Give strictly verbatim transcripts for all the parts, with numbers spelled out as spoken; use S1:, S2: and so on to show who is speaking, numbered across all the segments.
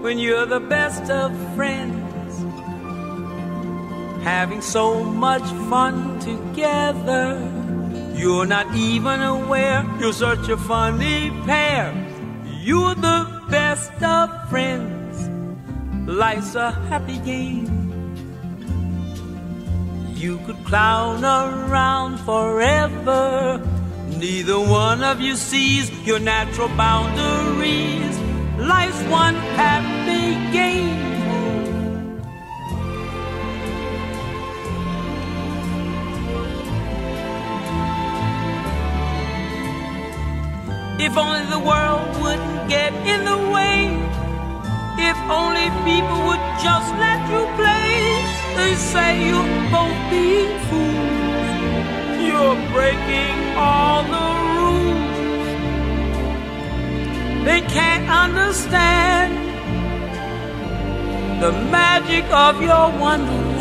S1: when you're the best of friends, having so much fun together. You're not even aware you're such a funny pair. You're the best of friends. Life's a happy game. You could clown around forever. Neither one of you sees your natural boundaries. Life's one happy game. If only the world wouldn't get in the way. If only people would just let you play. They say you're both being fools. You're breaking all the rules. They can't understand the magic of your wonderland.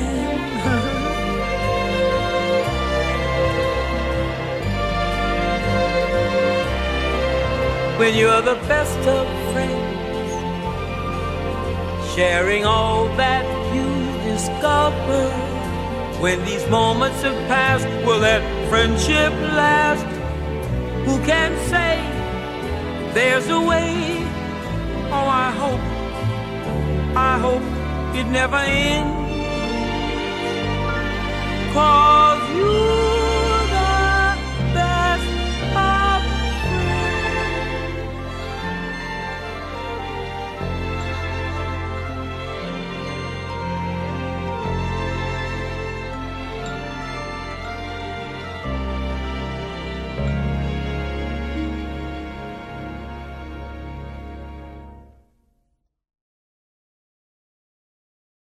S1: When you're the best of friends, sharing all that you discover. When these moments have passed, will that friendship last? Who can say there's a way? Oh, I hope, I hope it never ends. 'Cause you